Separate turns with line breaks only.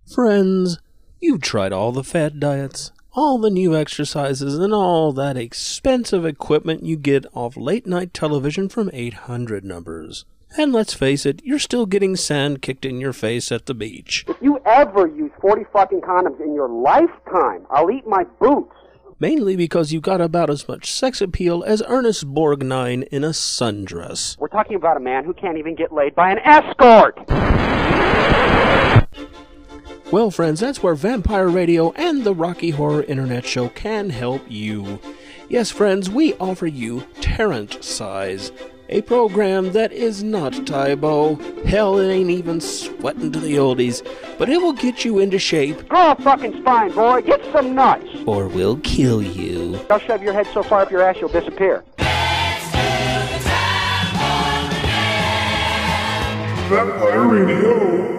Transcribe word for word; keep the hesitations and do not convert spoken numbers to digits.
Friends, you've tried all the fad diets, all the new exercises, and all that expensive equipment you get off late-night television from eight hundred numbers. And let's face it, you're still getting sand kicked in your face at the beach.
If you ever use forty fucking condoms in your lifetime, I'll eat my boots.
Mainly because you got about as much sex appeal as Ernest Borgnine in a sundress.
We're talking about a man who can't even get laid by an escort.
Well, friends, that's where Vampire Radio and the Rocky Horror Internet Show can help you. Yes, friends, we offer you Tarrant Size, a program that is not Tybo. Hell, it ain't even sweating to the oldies, but it will get you into shape.
Grow a fucking spine, boy. Get some nuts.
Or we'll kill you.
I'll shove your head so far up your ass you'll disappear.
Vampire Radio.